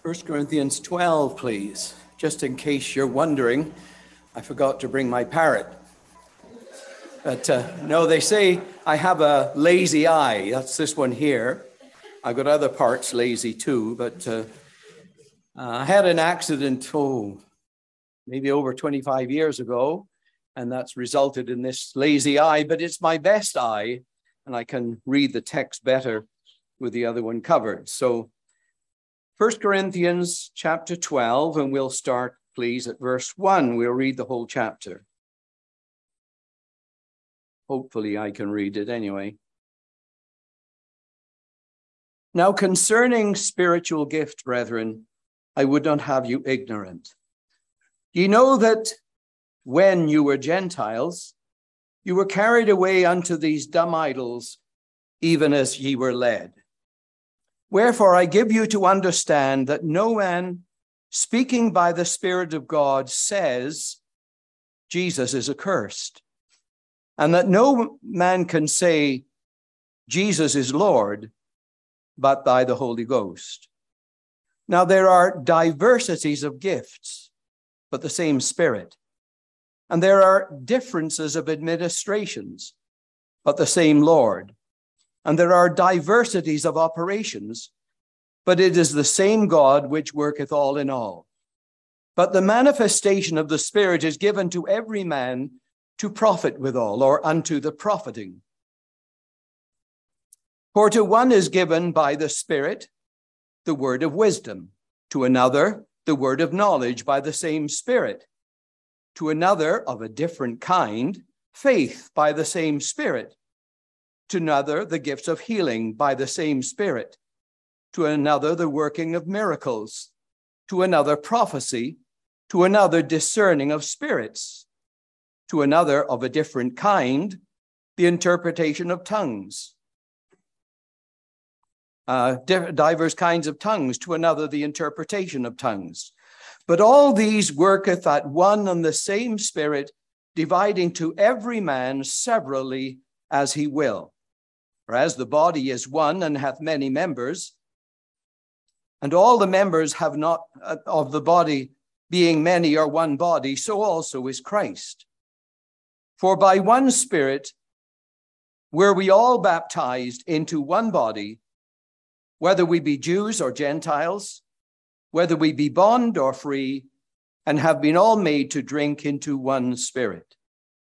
1 Corinthians 12, please. Just in case you're wondering, I forgot to bring my parrot. But no, they say I have a lazy eye. That's this one here. I've got other parts lazy too, but I had an accident, maybe over 25 years ago, and that's resulted in this lazy eye, but it's my best eye, and I can read the text better with the other one covered. So 1 Corinthians chapter 12, and we'll start, please, at verse 1. We'll read the whole chapter. Hopefully I can read it anyway. Now concerning spiritual gift, brethren, I would not have you ignorant. Ye know that when you were Gentiles, you were carried away unto these dumb idols, even as ye were led. Wherefore I give you to understand that no man speaking by the Spirit of God says Jesus is accursed, and that no man can say Jesus is Lord, but by the Holy Ghost. Now there are diversities of gifts, but the same Spirit. And there are differences of administrations, but the same Lord. And there are diversities of operations, but it is the same God which worketh all in all. But the manifestation of the Spirit is given to every man to profit withal, or unto the profiting. For to one is given by the Spirit the word of wisdom, to another the word of knowledge by the same Spirit, to another of a different kind, faith by the same Spirit, to another the gifts of healing by the same Spirit, to another the working of miracles, to another prophecy, to another discerning of spirits, to another of a different kind, the interpretation of tongues, divers kinds of tongues, to another the interpretation of tongues. But all these worketh at one and the same Spirit, dividing to every man severally as he will. For as the body is one and hath many members, and all the members have not of the body being many are one body, so also is Christ. For by one Spirit were we all baptized into one body, whether we be Jews or Gentiles, whether we be bond or free, and have been all made to drink into one Spirit.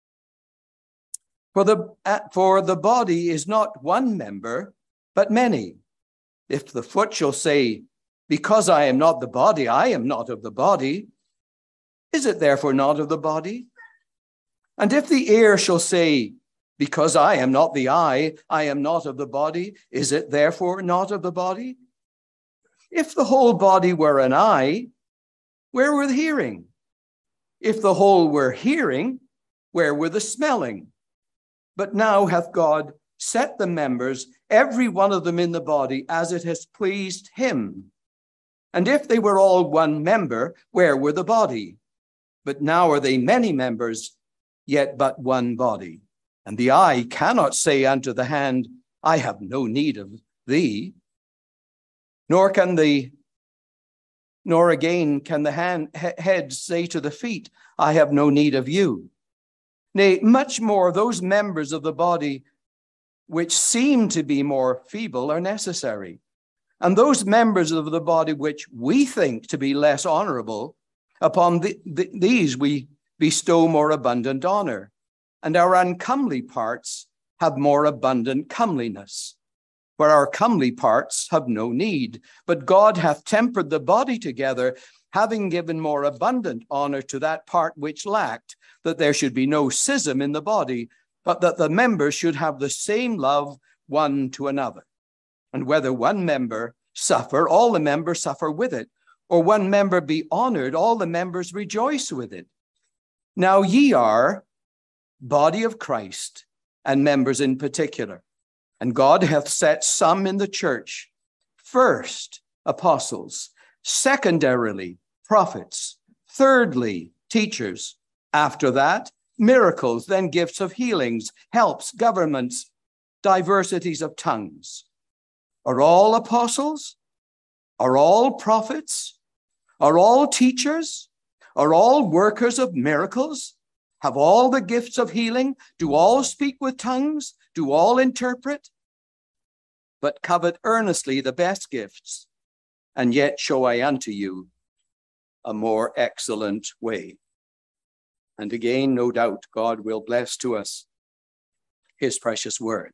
For the body is not one member, but many. If the foot shall say, because I am not the body, I am not of the body, is it therefore not of the body? And if the ear shall say, because I am not the eye, I am not of the body, is it therefore not of the body? If the whole body were an eye, where were the hearing? If the whole were hearing, where were the smelling? But now hath God set the members, every one of them in the body, as it has pleased him. And if they were all one member, where were the body? But now are they many members, yet but one body. And the eye cannot say unto the hand, I have no need of thee. Nor again can the head say to the feet, I have no need of you. Nay, much more those members of the body which seem to be more feeble are necessary. And those members of the body which we think to be less honorable, upon these we bestow more abundant honor. And our uncomely parts have more abundant comeliness. For our comely parts have no need, but God hath tempered the body together, having given more abundant honor to that part which lacked, that there should be no schism in the body, but that the members should have the same love one to another. And whether one member suffer, all the members suffer with it, or one member be honored, all the members rejoice with it. Now ye are body of Christ, and members in particular. And God hath set some in the church, first apostles, secondarily prophets, thirdly teachers, after that miracles, then gifts of healings, helps, governments, diversities of tongues. Are all apostles? Are all prophets? Are all teachers? Are all workers of miracles? Have all the gifts of healing? Do all speak with tongues? Do all interpret? But covet earnestly the best gifts, and yet show I unto you a more excellent way. And again, no doubt, God will bless to us his precious word.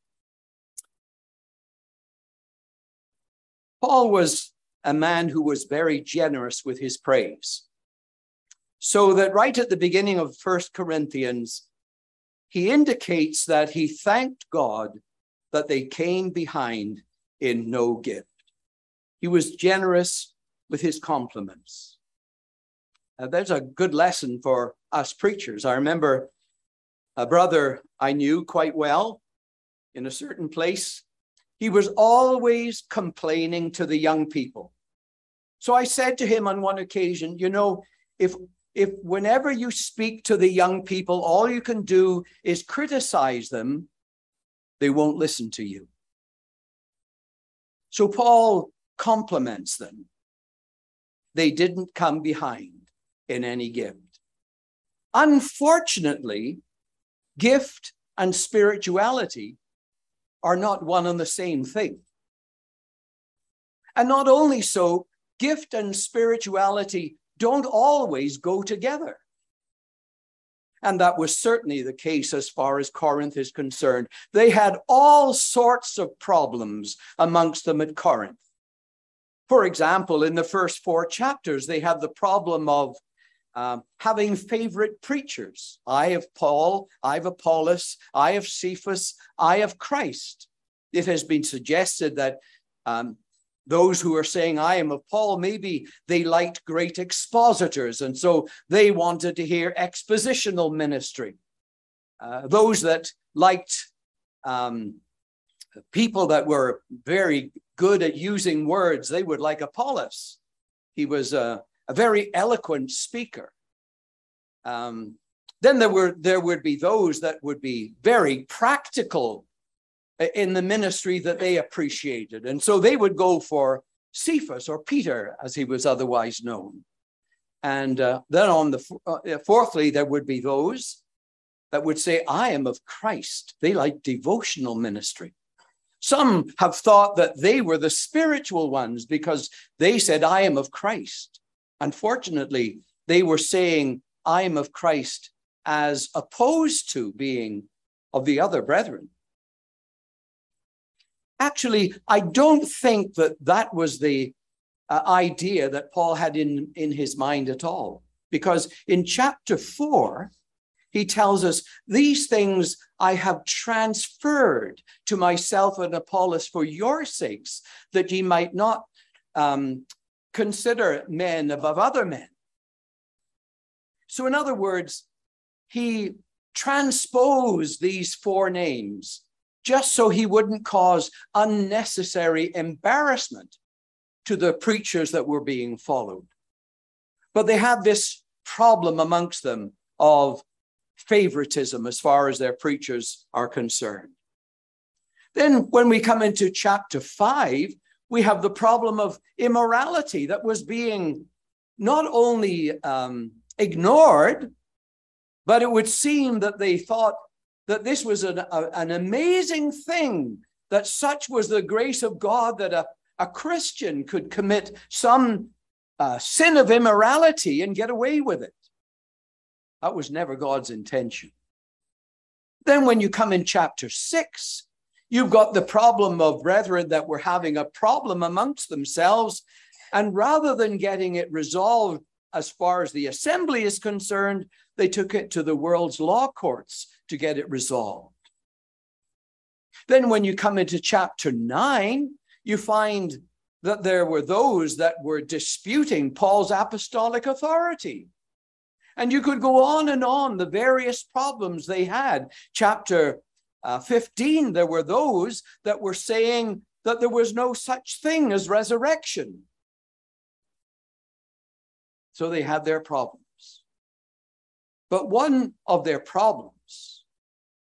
Paul was a man who was very generous with his praise. So that right at the beginning of 1 Corinthians, he indicates that he thanked God that they came behind in no gift. He was generous with his compliments. There's a good lesson for us preachers. I remember a brother I knew quite well in a certain place. He was always complaining to the young people. So I said to him on one occasion, you know, if whenever you speak to the young people, all you can do is criticize them, they won't listen to you. So Paul compliments them. They didn't come behind in any gift. Unfortunately, gift and spirituality are not one and the same thing. And not only so, gift and spirituality don't always go together. And that was certainly the case as far as Corinth is concerned. They had all sorts of problems amongst them at Corinth. For example, in the first 4 chapters, they had the problem of having favorite preachers. I have Paul, I have Apollos, I have Cephas, I have Christ. It has been suggested that those who are saying I am of Paul, maybe they liked great expositors, and so they wanted to hear expositional ministry. Those that liked people that were very good at using words, they would like Apollos. He was a very eloquent speaker. Then there would be those that would be very practical in the ministry that they appreciated. And so they would go for Cephas, or Peter, as he was otherwise known. And then on the fourthly, there would be those that would say, I am of Christ. They like devotional ministry. Some have thought that they were the spiritual ones because they said, I am of Christ. Unfortunately, they were saying, I am of Christ as opposed to being of the other brethren. Actually, I don't think that was the idea that Paul had in his mind at all. Because in chapter 4, he tells us, these things I have transferred to myself and Apollos for your sakes, that ye might not consider men above other men. So in other words, he transposed these 4 names just so he wouldn't cause unnecessary embarrassment to the preachers that were being followed. But they had this problem amongst them of favoritism as far as their preachers are concerned. Then when we come into chapter 5, we have the problem of immorality that was being not only ignored, but it would seem that they thought that this was an amazing thing, that such was the grace of God that a Christian could commit some sin of immorality and get away with it. That was never God's intention. Then when you come in chapter 6, you've got the problem of brethren that were having a problem amongst themselves, and rather than getting it resolved as far as the assembly is concerned, they took it to the world's law courts to get it resolved. Then when you come into chapter 9, you find that there were those that were disputing Paul's apostolic authority. And you could go on, the various problems they had. Chapter 15, there were those that were saying that there was no such thing as resurrection. So they had their problems. But one of their problems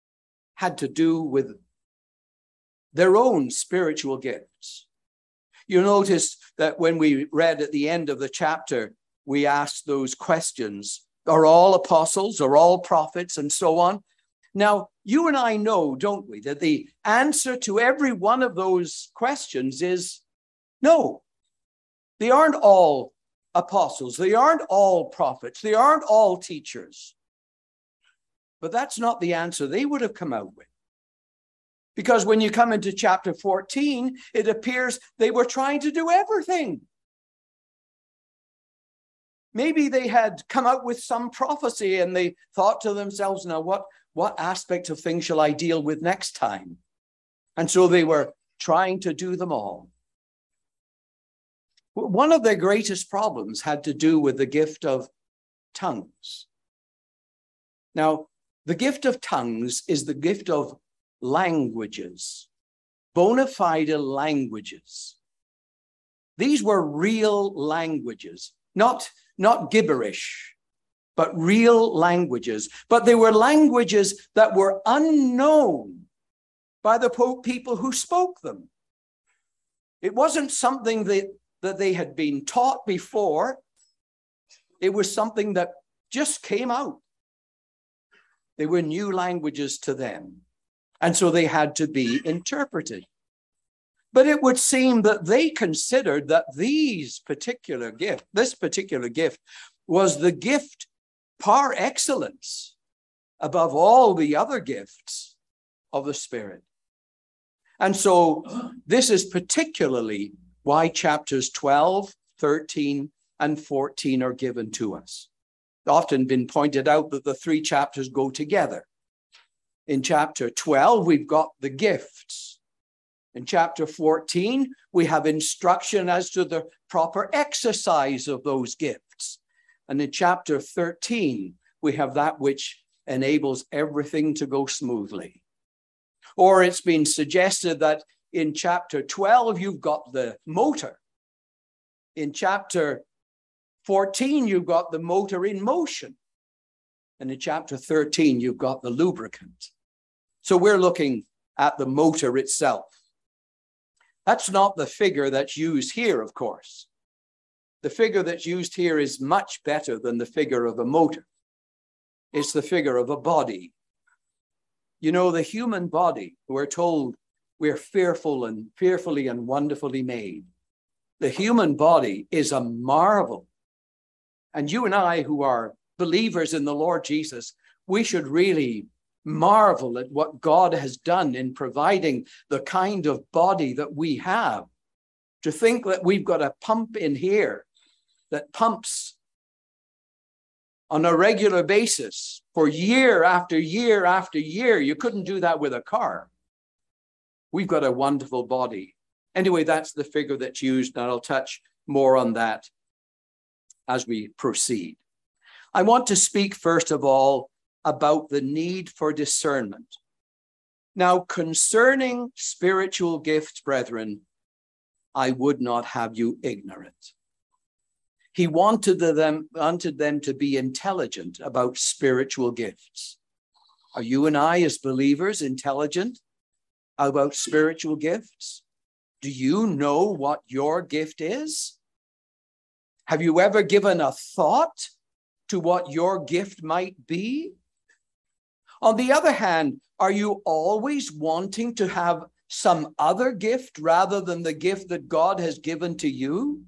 had to do with their own spiritual gifts. You notice that when we read at the end of the chapter, we asked those questions. Are all apostles? Are all prophets? And so on. Now, you and I know, don't we, that the answer to every one of those questions is no. They aren't all apostles. They aren't all prophets. They aren't all teachers. But that's not the answer they would have come out with. Because when you come into chapter 14, it appears they were trying to do everything. Maybe they had come out with some prophecy and they thought to themselves, now what aspect of things shall I deal with next time? And so they were trying to do them all. One of their greatest problems had to do with the gift of tongues. Now, the gift of tongues is the gift of languages, bona fide languages. These were real languages, not gibberish, but real languages. But they were languages that were unknown by the people who spoke them. It wasn't something that they had been taught before. It was something that just came out. They were new languages to them. And so they had to be interpreted. But it would seem that they considered that this particular gift was the gift par excellence above all the other gifts of the Spirit. And so this is particularly why chapters 12, 13, and 14 are given to us. It's often been pointed out that the three chapters go together. In chapter 12, we've got the gifts. In chapter 14, we have instruction as to the proper exercise of those gifts. And in chapter 13, we have that which enables everything to go smoothly. Or it's been suggested that in chapter 12, you've got the motor. In chapter 14, you've got the motor in motion. And in chapter 13, you've got the lubricant. So we're looking at the motor itself. That's not the figure that's used here, of course. The figure that's used here is much better than the figure of a motor. It's the figure of a body. You know, the human body, we're told we're fearfully and wonderfully made. The human body is a marvel. And you and I, who are believers in the Lord Jesus, we should really marvel at what God has done in providing the kind of body that we have. To think that we've got a pump in here that pumps on a regular basis for year after year after year. You couldn't do that with a car. We've got a wonderful body. Anyway, that's the figure that's used, and I'll touch more on that as we proceed. I want to speak, first of all, about the need for discernment. Now, concerning spiritual gifts, brethren, I would not have you ignorant. He wanted them to be intelligent about spiritual gifts. Are you and I, as believers, intelligent about spiritual gifts? Do you know what your gift is? Have you ever given a thought to what your gift might be? On the other hand, are you always wanting to have some other gift rather than the gift that God has given to you?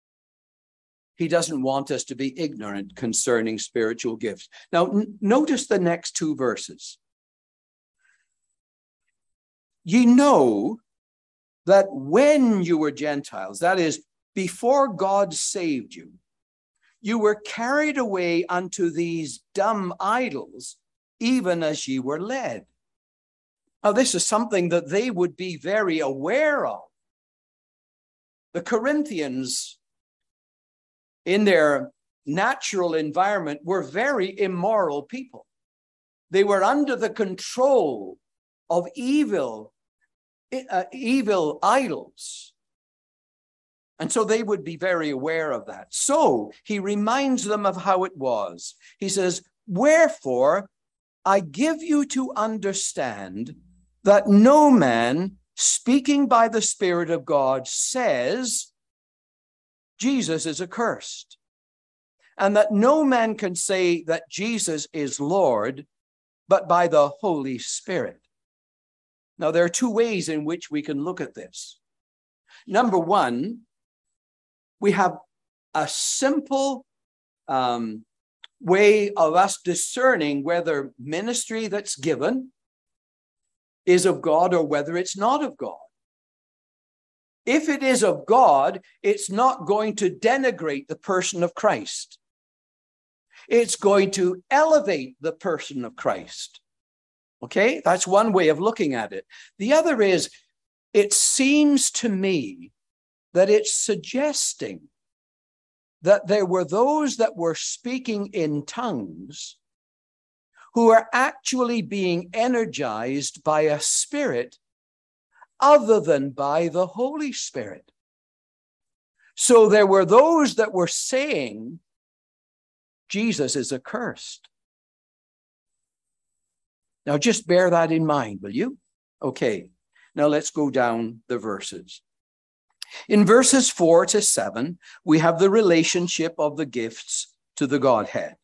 He doesn't want us to be ignorant concerning spiritual gifts. Now, notice the next two verses. Ye know that when you were Gentiles, that is, before God saved you, you were carried away unto these dumb idols, even as ye were led. Now, this is something that they would be very aware of. The Corinthians, in their natural environment, were very immoral people. They were under the control of evil idols. And so they would be very aware of that. So he reminds them of how it was. He says, wherefore I give you to understand that no man speaking by the Spirit of God, says Jesus is accursed, and that no man can say that Jesus is Lord but by the Holy Spirit. Now, there are two ways in which we can look at this. Number one, we have a simple way of us discerning whether ministry that's given is of God or whether it's not of God. If it is of God, it's not going to denigrate the person of Christ. It's going to elevate the person of Christ. Okay, that's one way of looking at it. The other is, it seems to me that it's suggesting that there were those that were speaking in tongues who are actually being energized by a spirit other than by the Holy Spirit. So there were those that were saying Jesus is accursed. Now just bear that in mind, will you? Okay, now let's go down the verses. In verses 4 to 7, we have the relationship of the gifts to the Godhead.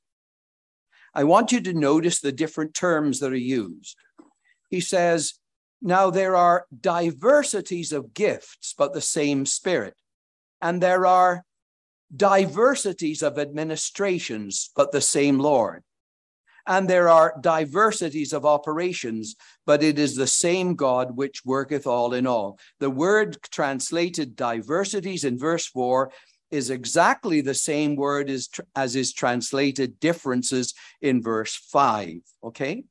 I want you to notice the different terms that are used. He says, now there are diversities of gifts, but the same Spirit. And there are diversities of administrations, but the same Lord. And there are diversities of operations, but it is the same God which worketh all in all. The word translated diversities in verse 4 is exactly the same word as is translated differences in verse 5, okay?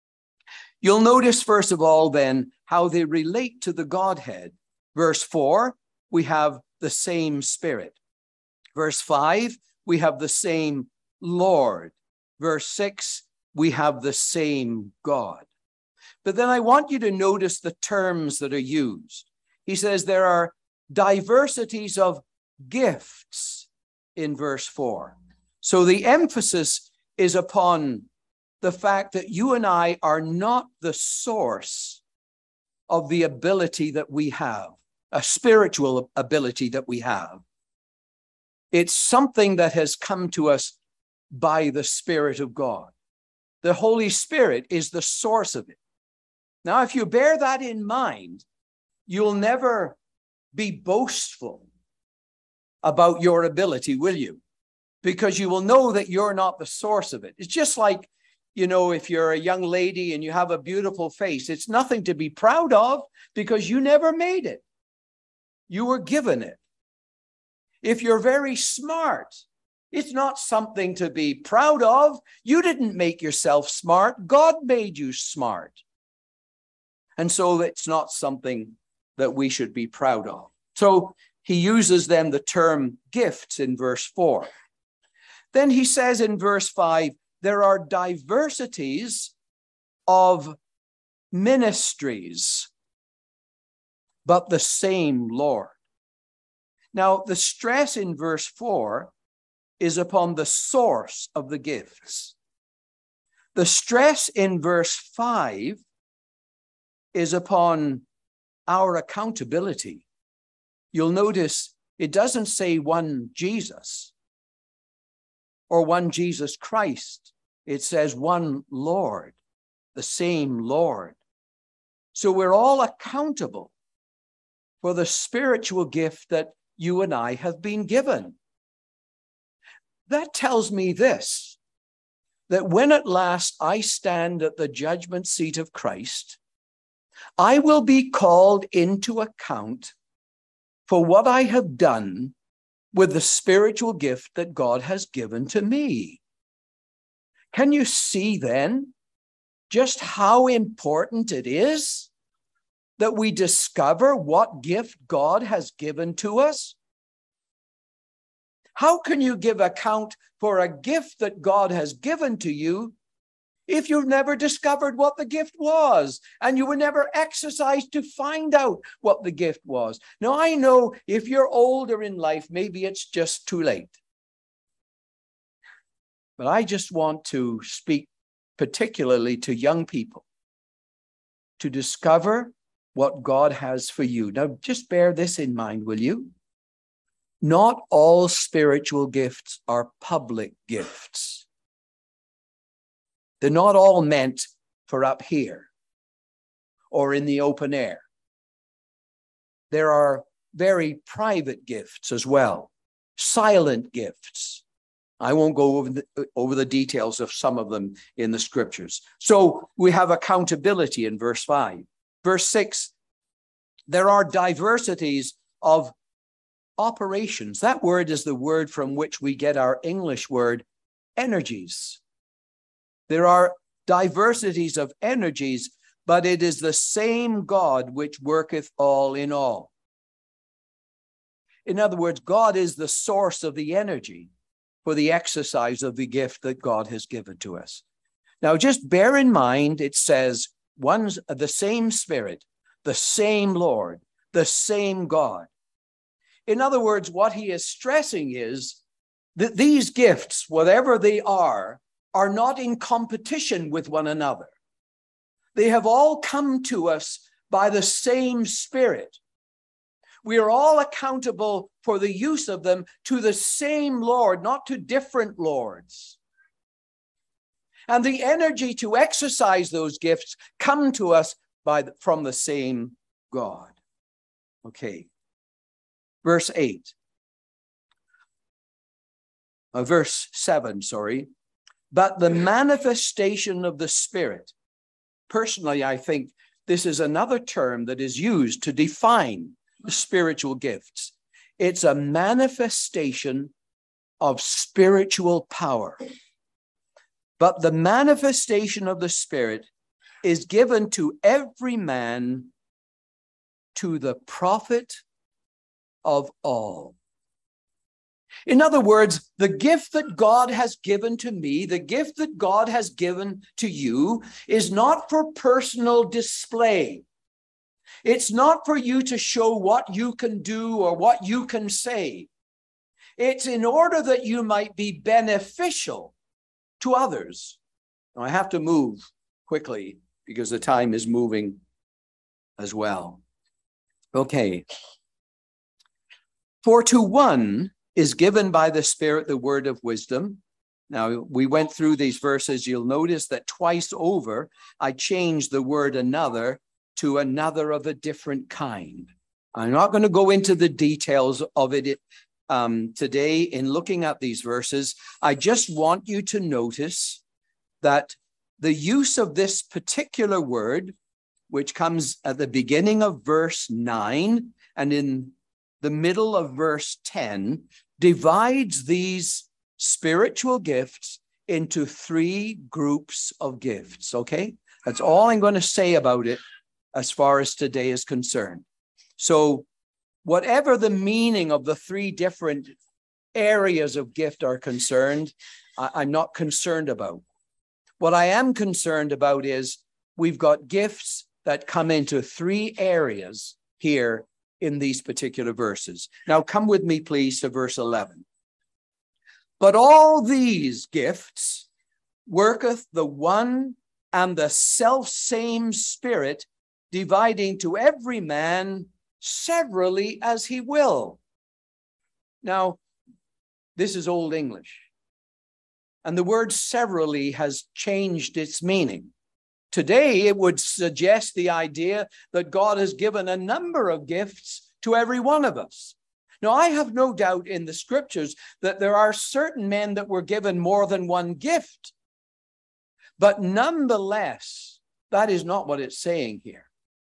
You'll notice, first of all, then, how they relate to the Godhead. Verse 4, we have the same Spirit. Verse 5, we have the same Lord. Verse 6, we have the same God. But then I want you to notice the terms that are used. He says there are diversities of gifts in verse 4. So the emphasis is upon the fact that you and I are not the source of the ability that we have, a spiritual ability that we have. It's something that has come to us by the Spirit of God. The Holy Spirit is the source of it. Now, if you bear that in mind, you'll never be boastful about your ability, will you? Because you will know that you're not the source of it. It's just like, you know, if you're a young lady and you have a beautiful face, it's nothing to be proud of because you never made it. You were given it. If you're very smart, it's not something to be proud of. You didn't make yourself smart. God made you smart. And so it's not something that we should be proud of. So he uses then the term gifts in verse 4. Then he says in verse 5, there are diversities of ministries, but the same Lord. Now, the stress in verse 4 is upon the source of the gifts. The stress in verse 5 is upon our accountability. You'll notice it doesn't say one Jesus or one Jesus Christ. It says one Lord, the same Lord. So we're all accountable for the spiritual gift that you and I have been given. That tells me this, that when at last I stand at the judgment seat of Christ, I will be called into account for what I have done with the spiritual gift that God has given to me. Can you see then just how important it is that we discover what gift God has given to us? How can you give account for a gift that God has given to you if you've never discovered what the gift was and you were never exercised to find out what the gift was? Now, I know if you're older in life, maybe it's just too late. But I just want to speak particularly to young people to discover what God has for you. Now, just bear this in mind, will you? Not all spiritual gifts are public gifts. They're not all meant for up here or in the open air. There are very private gifts as well, silent gifts. I won't go over the details of some of them in the scriptures. So we have accountability in verse 5. Verse 6, there are diversities of operations. That word is the word from which we get our English word energies. There are diversities of energies, but it is the same God which worketh all in all. In other words, God is the source of the energy for the exercise of the gift that God has given to us. Now, just bear in mind, it says, one's the same Spirit, the same Lord, the same God. In other words, what he is stressing is that these gifts, whatever they are not in competition with one another. They have all come to us by the same Spirit. We are all accountable for the use of them to the same Lord, not to different lords. And the energy to exercise those gifts come to us from the same God. Okay. Verse 7, sorry. But the manifestation of the Spirit. Personally, I think this is another term that is used to define the spiritual gifts. It's a manifestation of spiritual power. But the manifestation of the Spirit is given to every man to the profit of all. In other words, the gift that God has given to me, the gift that God has given to you, is not for personal display. It's not for you to show what you can do or what you can say. It's in order that you might be beneficial to others. Now, I have to move quickly because the time is moving as well. Okay. For to one is given by the Spirit the word of wisdom. Now, we went through these verses. You'll notice that twice over, I changed the word another to another of a different kind. I'm not going to go into the details of it today in looking at these verses. I just want you to notice that the use of this particular word, which comes at the beginning of verse 9 and in the middle of verse 10, divides these spiritual gifts into three groups of gifts, okay? That's all I'm going to say about it as far as today is concerned. So whatever the meaning of the three different areas of gift are concerned, I'm not concerned about. What I am concerned about is we've got gifts that come into three areas here in these particular verses. Now come with me, please, to verse 11. But all these gifts worketh the one and the selfsame Spirit, dividing to every man severally as he will. Now, this is Old English, and the word severally has changed its meaning. Today, it would suggest the idea that God has given a number of gifts to every one of us. Now, I have no doubt in the scriptures that there are certain men that were given more than one gift. But nonetheless, that is not what it's saying here.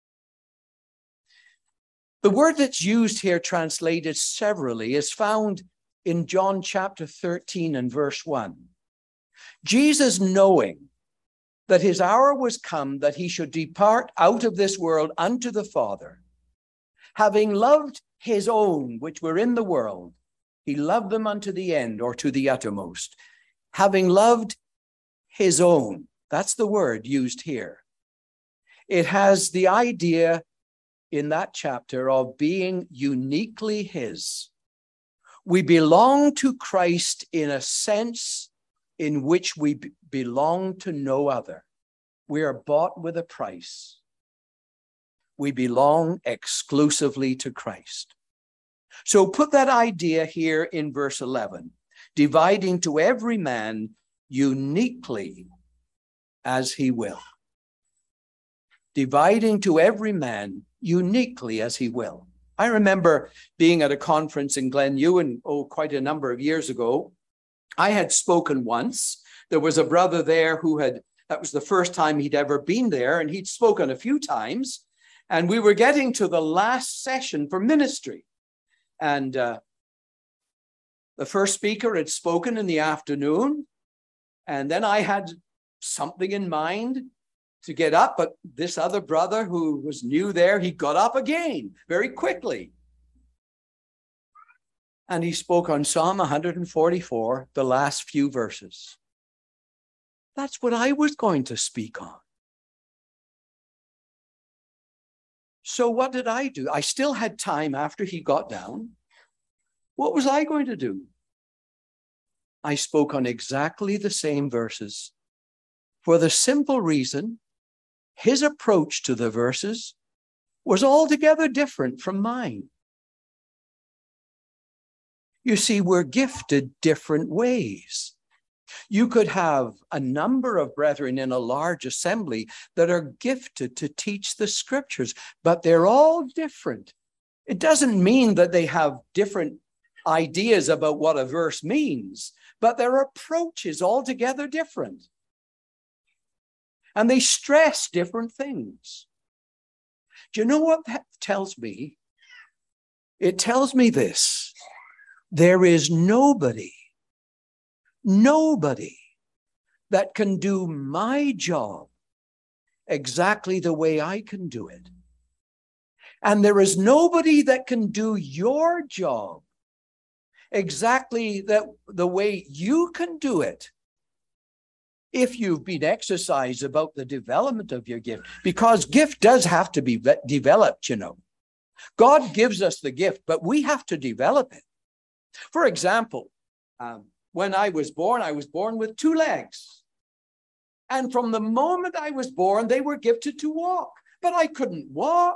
The word that's used here, translated severally, is found in John chapter 13 and verse 1. Jesus, knowing that his hour was come that he should depart out of this world unto the Father, having loved his own which were in the world, he loved them unto the end, or to the uttermost. Having loved his own, that's the word used here. It has the idea in that chapter of being uniquely his. We belong to Christ in a sense in which we belong to no other. We are bought with a price. We belong exclusively to Christ. So put that idea here in verse 11, dividing to every man uniquely as he will. Dividing to every man uniquely as he will. I remember being at a conference in Glenewan, quite a number of years ago. I had spoken once. There was a brother there that was the first time he'd ever been there, and he'd spoken a few times. And we were getting to the last session for ministry. And the first speaker had spoken in the afternoon. And then I had something in mind to get up. But this other brother who was new there, he got up again very quickly. And he spoke on Psalm 144, the last few verses. That's what I was going to speak on. So what did I do? I still had time after he got down. What was I going to do? I spoke on exactly the same verses for the simple reason his approach to the verses was altogether different from mine. You see, we're gifted different ways. You could have a number of brethren in a large assembly that are gifted to teach the scriptures, but they're all different. It doesn't mean that they have different ideas about what a verse means, but their approach is altogether different. And they stress different things. Do you know what that tells me? It tells me this: there is nobody that can do my job exactly the way I can do it. And there is nobody that can do your job exactly the way you can do it if you've been exercised about the development of your gift. Because gift does have to be developed, you know. God gives us the gift, but we have to develop it. For example, when I was born with 2 legs. And from the moment I was born, they were gifted to walk. But I couldn't walk.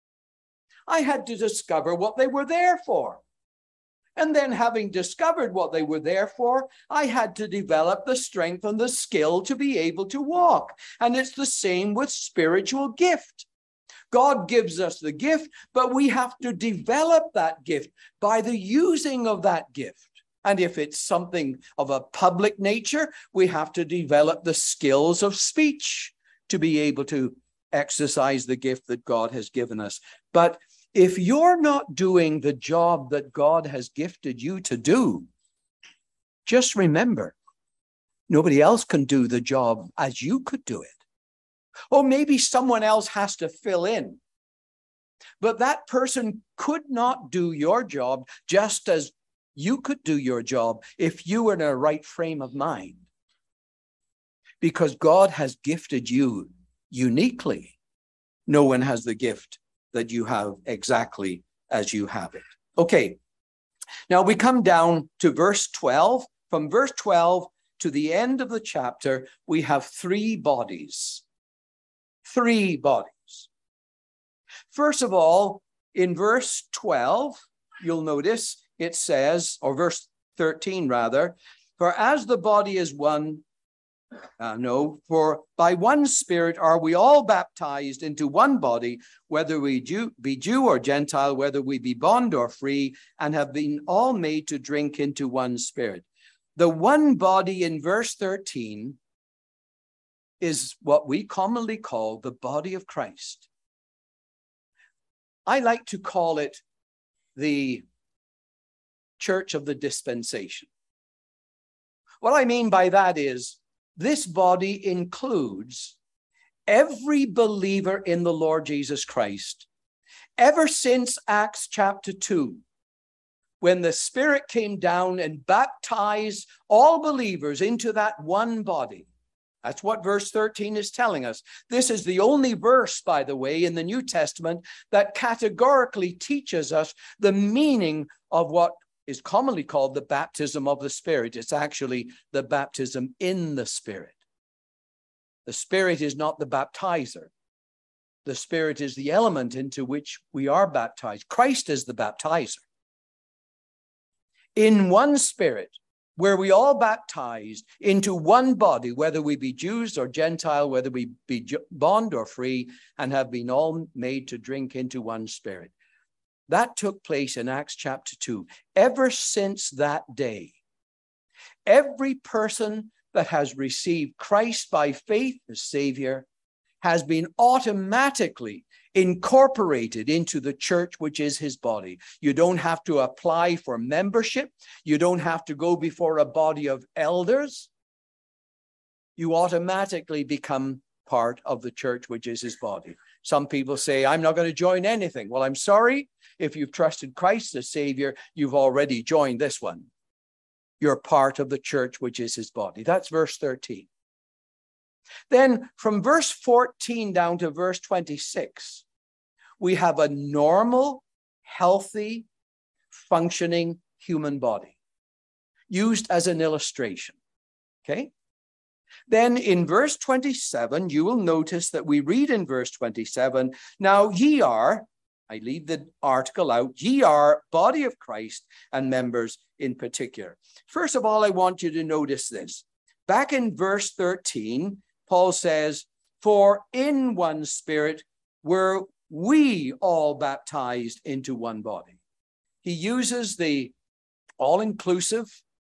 I had to discover what they were there for. And then, having discovered what they were there for, I had to develop the strength and the skill to be able to walk. And it's the same with spiritual gift. God gives us the gift, but we have to develop that gift by the using of that gift. And if it's something of a public nature, we have to develop the skills of speech to be able to exercise the gift that God has given us. But if you're not doing the job that God has gifted you to do, just remember, nobody else can do the job as you could do it. Or maybe someone else has to fill in. But that person could not do your job just as you could do your job if you were in a right frame of mind. Because God has gifted you uniquely. No one has the gift that you have exactly as you have it. Okay, now we come down to verse 12. From verse 12 to the end of the chapter, we have 3 bodies. 3 bodies. First of all, in verse 12, you'll notice it says, or verse 13 rather, for as the body is one, for by one Spirit are we all baptized into one body, whether we be Jew or Gentile, whether we be bond or free, and have been all made to drink into one Spirit. The one body in verse 13 is what we commonly call the body of Christ. I like to call it the Church of the Dispensation. What I mean by that is this body includes every believer in the Lord Jesus Christ. Ever since Acts chapter 2, when the Spirit came down and baptized all believers into that one body. That's what verse 13 is telling us. This is the only verse, by the way, in the New Testament that categorically teaches us the meaning of what is commonly called the baptism of the Spirit. It's actually the baptism in the Spirit. The Spirit is not the baptizer. The Spirit is the element into which we are baptized. Christ is the baptizer. In one Spirit, where we all baptized into one body, whether we be Jews or Gentile, whether we be bond or free, and have been all made to drink into one Spirit. That took place in Acts chapter 2. Ever since that day, every person that has received Christ by faith as Savior has been automatically incorporated into the church, which is his body. You don't have to apply for membership. You don't have to go before a body of elders. You automatically become part of the church, which is his body. Some people say, I'm not going to join anything. Well, I'm sorry. If you've trusted Christ as Savior, you've already joined this one. You're part of the church, which is his body. That's verse 13. Then from verse 14 down to verse 26, we have a normal, healthy, functioning human body used as an illustration. Okay? Then in verse 27, you will notice that we read in verse 27, now ye are, I leave the article out, ye are body of Christ and members in particular. First of all, I want you to notice this. Back in verse 13, Paul says, for in one Spirit were we all baptized into one body. He uses the all-inclusive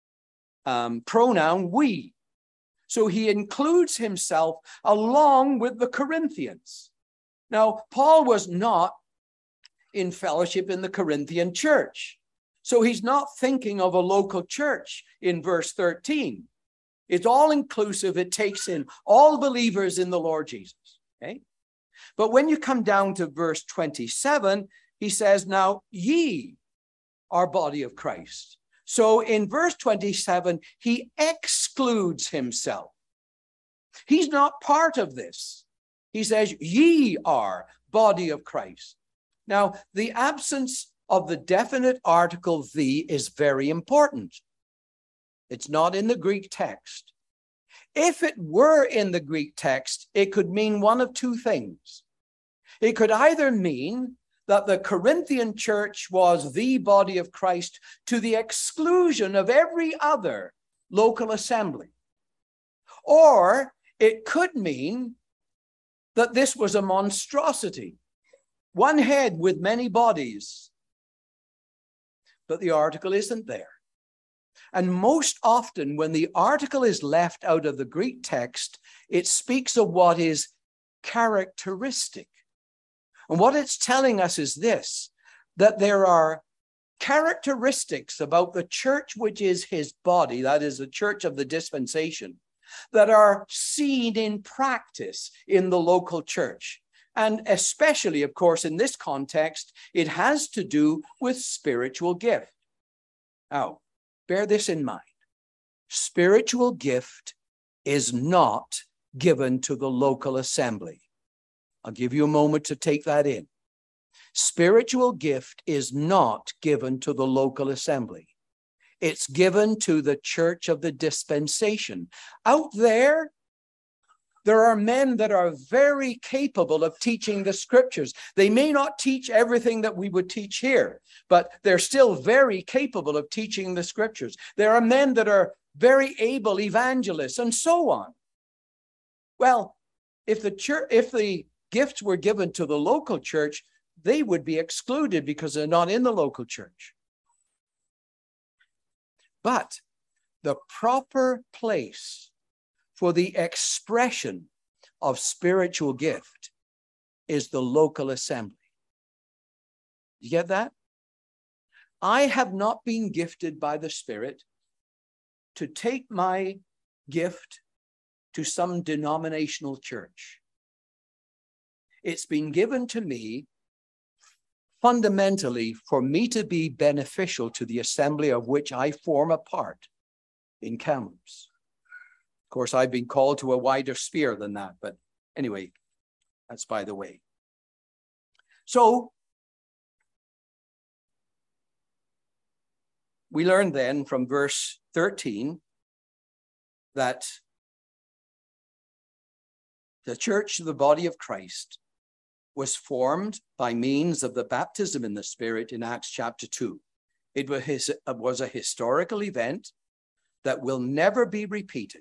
pronoun we. So he includes himself along with the Corinthians. Now, Paul was not in fellowship in the Corinthian church. So he's not thinking of a local church in verse 13. It's all inclusive. It takes in all believers in the Lord Jesus. Okay? But when you come down to verse 27, he says, now ye are body of Christ. So in verse 27, he excludes himself. He's not part of this. He says, ye are body of Christ. Now, the absence of the definite article the is very important. It's not in the Greek text. If it were in the Greek text, it could mean one of two things. It could either mean that the Corinthian church was the body of Christ to the exclusion of every other local assembly. Or it could mean that this was a monstrosity, one head with many bodies. But the article isn't there. And most often when the article is left out of the Greek text, it speaks of what is characteristic. And what it's telling us is this, that there are characteristics about the church, which is his body, that is the church of the dispensation, that are seen in practice in the local church. And especially, of course, in this context, it has to do with spiritual gift. Now, bear this in mind. Spiritual gift is not given to the local assembly. I'll give you a moment to take that in. Spiritual gift is not given to the local assembly. It's given to the church of the dispensation. Out there are men that are very capable of teaching the scriptures. They may not teach everything that we would teach here, but they're still very capable of teaching the scriptures. There are men that are very able evangelists and so on. Well, if the gifts were given to the local church, they would be excluded because they're not in the local church. But the proper place for the expression of spiritual gift is the local assembly. You get that? I have not been gifted by the Spirit to take my gift to some denominational church. It's been given to me fundamentally for me to be beneficial to the assembly of which I form a part in Kamloops. Of course, I've been called to a wider sphere than that, but anyway, that's by the way. So we learn then from verse 13 that the church, the body of Christ, was formed by means of the baptism in the Spirit in Acts chapter 2. It was a historical event that will never be repeated.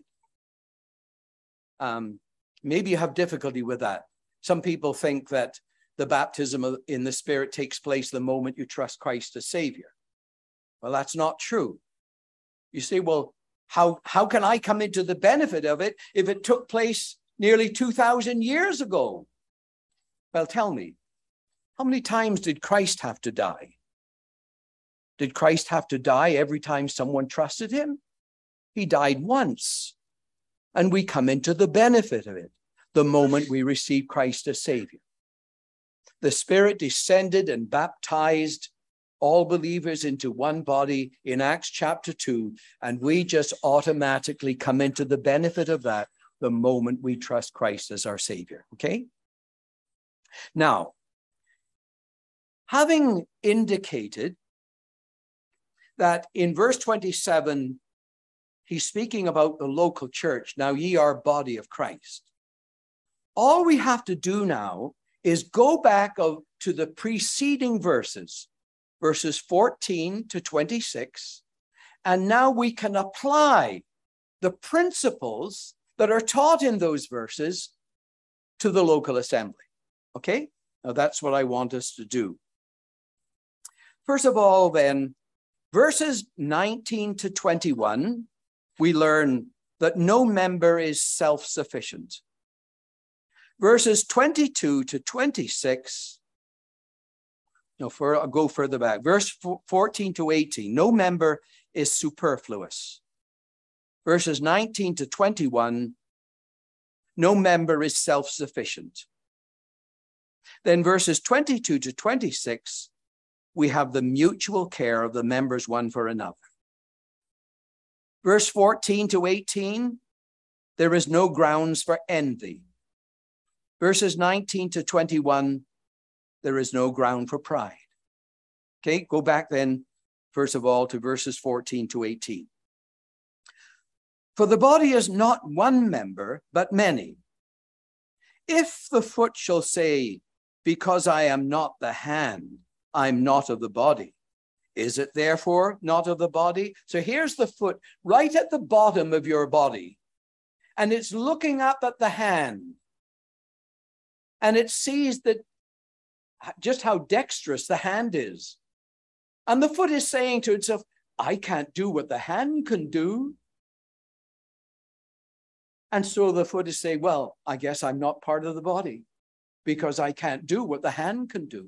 Maybe you have difficulty with that. Some people think that the baptism in the Spirit takes place the moment you trust Christ as Savior. Well, that's not true. You say, well, how can I come into the benefit of it if it took place nearly 2,000 years ago? Well, tell me, how many times did Christ have to die? Did Christ have to die every time someone trusted him? He died once, and we come into the benefit of it the moment we receive Christ as Savior. The Spirit descended and baptized all believers into one body in Acts chapter 2, and we just automatically come into the benefit of that the moment we trust Christ as our Savior, okay? Now, having indicated that in verse 27, he's speaking about the local church. Now, ye are body of Christ. All we have to do now is go back to the preceding verses 14 to 26, and now we can apply the principles that are taught in those verses to the local assembly. Okay? Now, that's what I want us to do. First of all, then, verses 19 to 21, we learn that no member is self-sufficient. Verses 22 to 26, I'll go further back. Verse 14 to 18, no member is superfluous. Verses 19 to 21, no member is self-sufficient. Then verses 22 to 26, we have the mutual care of the members one for another. Verse 14 to 18, there is no grounds for envy. Verses 19 to 21, there is no ground for pride. Okay, go back then, first of all, to verses 14 to 18. For the body is not one member, but many. If the foot shall say, because I am not the hand, I'm not of the body, is it therefore not of the body? So here's the foot right at the bottom of your body, and it's looking up at the hand, and it sees that just how dexterous the hand is. And the foot is saying to itself, I can't do what the hand can do. And so the foot is saying, well, I guess I'm not part of the body because I can't do what the hand can do.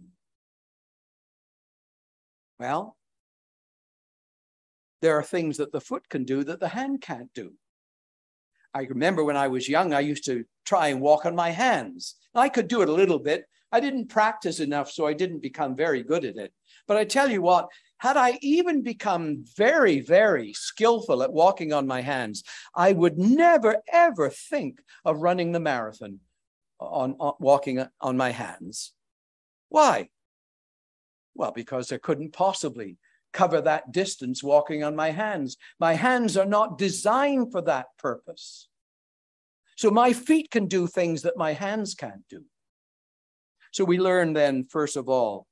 Well, there are things that the foot can do that the hand can't do. I remember when I was young, I used to try and walk on my hands. I could do it a little bit. I didn't practice enough, so I didn't become very good at it. But I tell you what, had I even become very, very skillful at walking on my hands, I would never, ever think of running the marathon on walking on my hands. Why? Well, because I couldn't possibly cover that distance walking on my hands. My hands are not designed for that purpose. So my feet can do things that my hands can't do. So we learn then, first of all,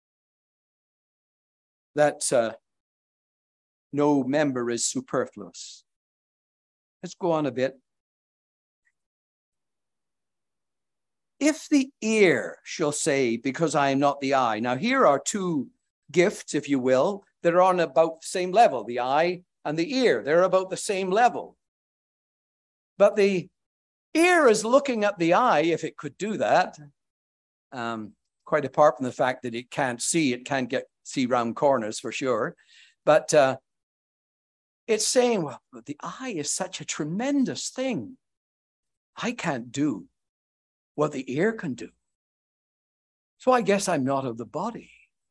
that no member is superfluous. Let's go on a bit. If the ear shall say, because I am not the eye. Now, here are two gifts, if you will, that are on about the same level. The eye and the ear, they're about the same level. But the ear is looking at the eye, if it could do that, quite apart from the fact that it can't see, it can't see round corners for sure. But it's saying, well, the eye is such a tremendous thing. I can't do what the ear can do. So I guess I'm not of the body.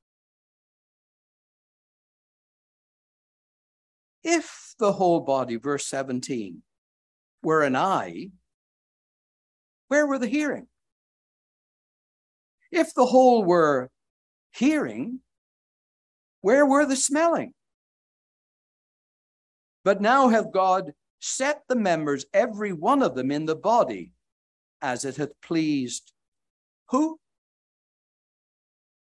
If the whole body, verse 17, were an eye, where were the hearing? If the whole were hearing, where were the smelling? But now hath God set the members, every one of them, in the body, as it hath pleased who?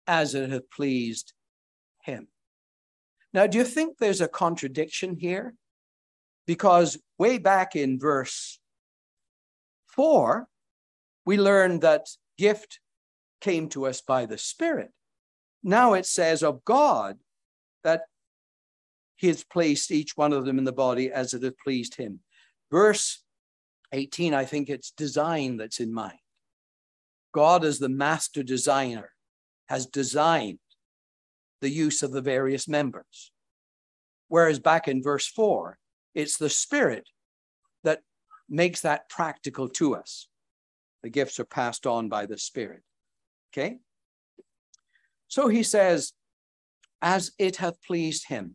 as it hath pleased him. Now, do you think there's a contradiction here? Because way back in verse 4, we learned that gift came to us by the Spirit. Now it says of God that he has placed each one of them in the body as it hath pleased him. Verse 18, I think it's design that's in mind. God, as the master designer, has designed the use of the various members. Whereas back in verse 4, it's the Spirit that makes that practical to us. The gifts are passed on by the Spirit. Okay? So he says, as it hath pleased him.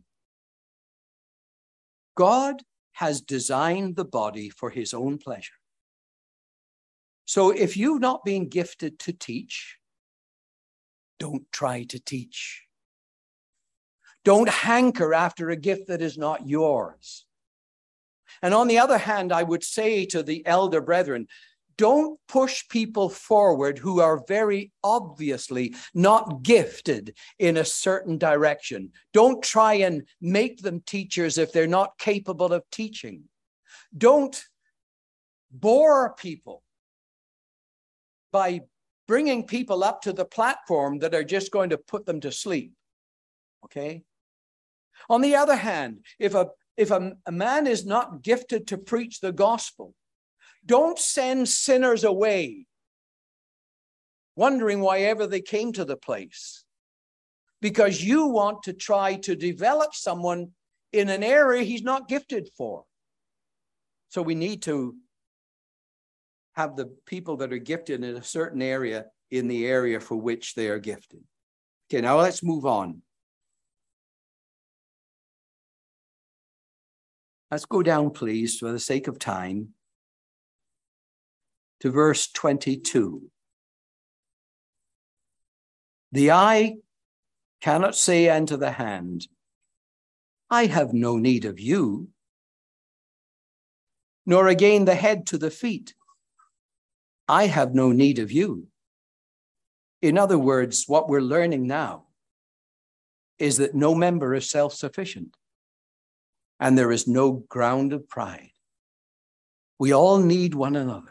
God has designed the body for his own pleasure. So if you've not been gifted to teach, don't try to teach. Don't hanker after a gift that is not yours. And on the other hand, I would say to the elder brethren, don't push people forward who are very obviously not gifted in a certain direction. Don't try and make them teachers if they're not capable of teaching. Don't bore people by bringing people up to the platform that are just going to put them to sleep. Okay? On the other hand, if a man is not gifted to preach the gospel, don't send sinners away wondering why ever they came to the place, because you want to try to develop someone in an area he's not gifted for. So we need to have the people that are gifted in a certain area in the area for which they are gifted. Okay, now let's move on. Let's go down, please, for the sake of time, to verse 22. The eye cannot say unto the hand, I have no need of you, nor again the head to the feet, I have no need of you. In other words, what we're learning now is that no member is self-sufficient, and there is no ground of pride. We all need one another.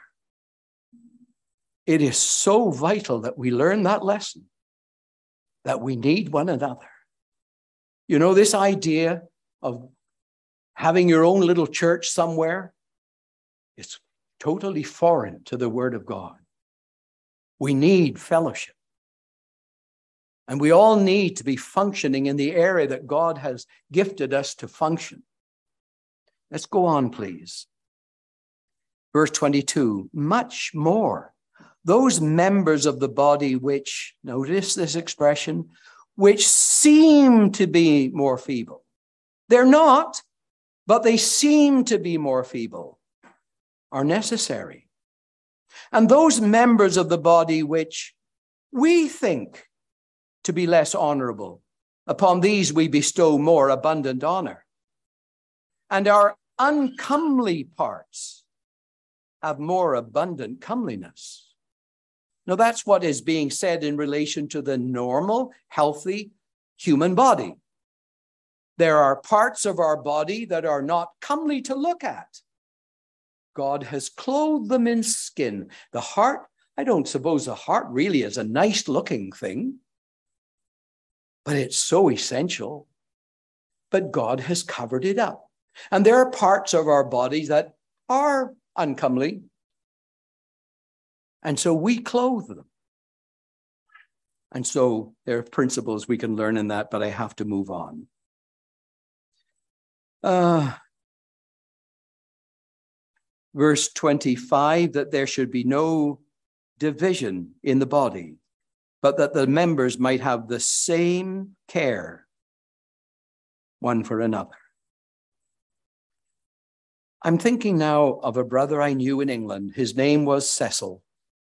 It is so vital that we learn that lesson, that we need one another. You know, this idea of having your own little church somewhere is totally foreign to the Word of God. We need fellowship. And we all need to be functioning in the area that God has gifted us to function. Let's go on, please. Verse 22, much more. Those members of the body which, notice this expression, which seem to be more feeble. They're not, but they seem to be more feeble, are necessary. And those members of the body which we think to be less honorable, upon these we bestow more abundant honor. And our uncomely parts have more abundant comeliness. Now, that's what is being said in relation to the normal, healthy human body. There are parts of our body that are not comely to look at. God has clothed them in skin. The heart, I don't suppose the heart really is a nice looking thing, but it's so essential. But God has covered it up. And there are parts of our bodies that are uncomely. And so we clothe them. And so there are principles we can learn in that, but I have to move on. Verse 25, that there should be no division in the body, but that the members might have the same care one for another. I'm thinking now of a brother I knew in England. His name was Cecil.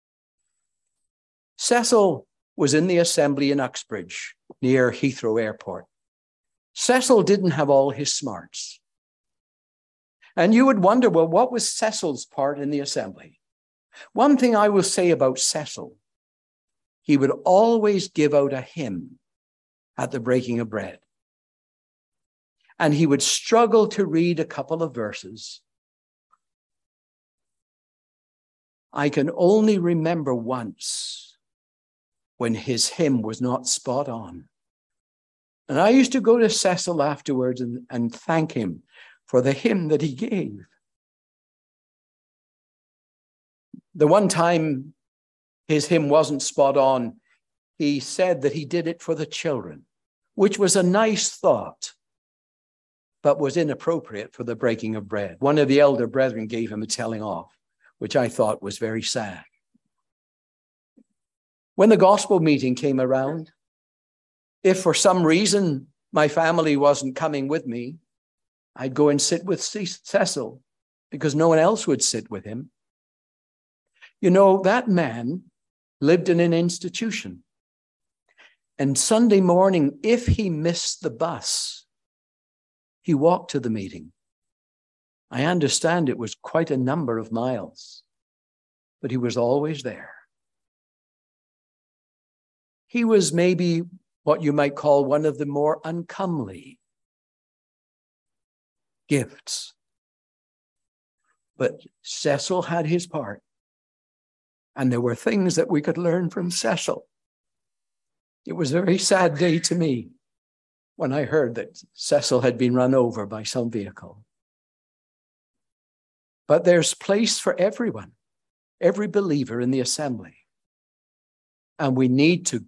Cecil was in the assembly in Uxbridge, near Heathrow Airport. Cecil didn't have all his smarts. And you would wonder, well, what was Cecil's part in the assembly? One thing I will say about Cecil, he would always give out a hymn at the breaking of bread. And he would struggle to read a couple of verses. I can only remember once when his hymn was not spot on. And I used to go to Cecil afterwards and thank him for the hymn that he gave. The one time his hymn wasn't spot on, he said that he did it for the children, which was a nice thought, but was inappropriate for the breaking of bread. One of the elder brethren gave him a telling off, which I thought was very sad. When the gospel meeting came around, if for some reason my family wasn't coming with me, I'd go and sit with Cecil because no one else would sit with him. You know, that man lived in an institution. And Sunday morning, if he missed the bus, he walked to the meeting. I understand it was quite a number of miles, but he was always there. He was maybe what you might call one of the more uncomely gifts. But Cecil had his part. And there were things that we could learn from Cecil. It was a very sad day to me when I heard that Cecil had been run over by some vehicle. But there's place for everyone, every believer in the assembly. And we need to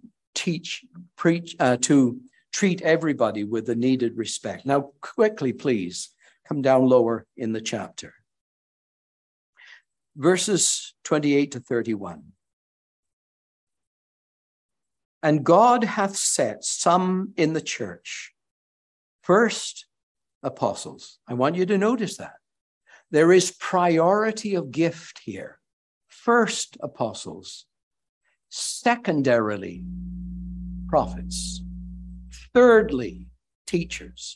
treat everybody with the needed respect. Now, quickly, please, come down lower in the chapter. Verses 28 to 31. And God hath set some in the church. First, apostles. I want you to notice that. There is priority of gift here. First, apostles. Secondarily, prophets. Thirdly, teachers.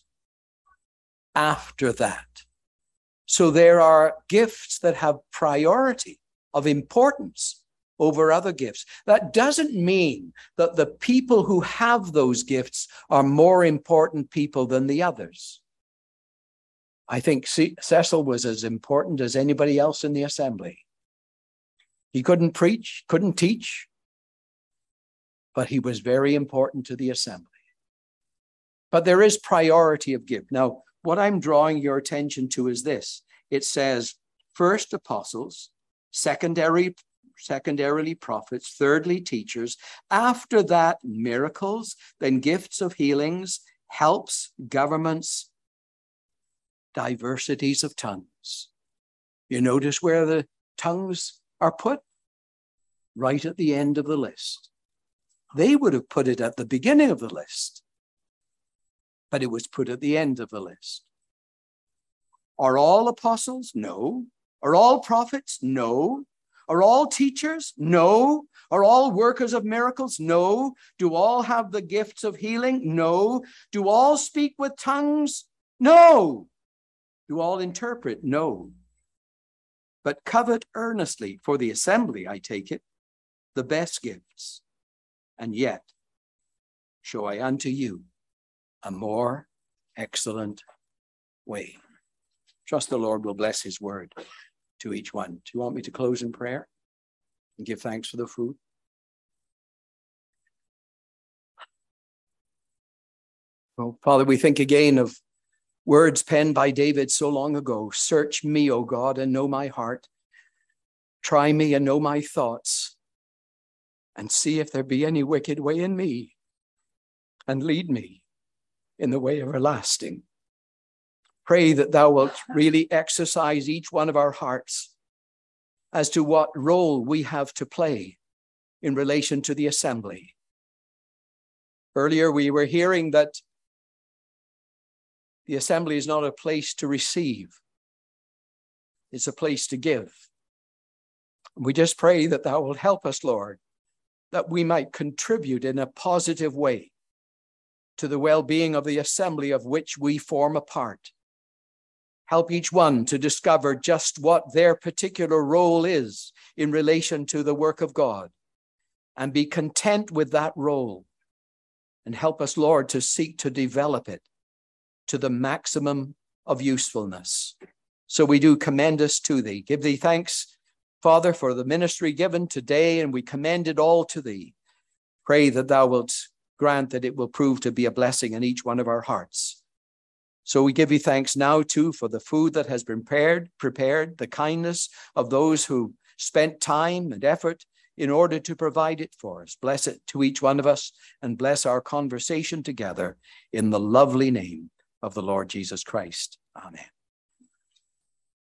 After that. So there are gifts that have priority of importance over other gifts. That doesn't mean that the people who have those gifts are more important people than the others. I think Cecil was as important as anybody else in the assembly. He couldn't preach, couldn't teach, but he was very important to the assembly. But there is priority of gift. Now, what I'm drawing your attention to is this. It says, first apostles, secondarily prophets, thirdly teachers, after that miracles, then gifts of healings, helps, governments, diversities of tongues. You notice where the tongues are put? Right at the end of the list. They would have put it at the beginning of the list, but it was put at the end of the list. Are all apostles? No. Are all prophets? No. Are all teachers? No. Are all workers of miracles? No. Do all have the gifts of healing? No. Do all speak with tongues? No. Do all interpret? No. But covet earnestly for the assembly, I take it, the best gifts. And yet show I unto you a more excellent way. Trust the Lord will bless his word to each one. Do you want me to close in prayer and give thanks for the food? Well, Father, we think again of words penned by David so long ago. Search me, O God, and know my heart. Try me and know my thoughts, and see if there be any wicked way in me, and lead me in the way everlasting. Pray that thou wilt really exercise each one of our hearts as to what role we have to play in relation to the assembly. Earlier, we were hearing that the assembly is not a place to receive. It's a place to give. We just pray that thou wilt help us, Lord, that we might contribute in a positive way to the well-being of the assembly of which we form a part. Help each one to discover just what their particular role is in relation to the work of God. and be content with that role. And help us, Lord, to seek to develop it to the maximum of usefulness. So we do commend us to thee. Give thee thanks, Father, for the ministry given today, and we commend it all to thee. Pray that thou wilt grant that it will prove to be a blessing in each one of our hearts. So we give you thanks now, too, for the food that has been prepared, the kindness of those who spent time and effort in order to provide it for us. Bless it to each one of us, and bless our conversation together in the lovely name of the Lord Jesus Christ. Amen.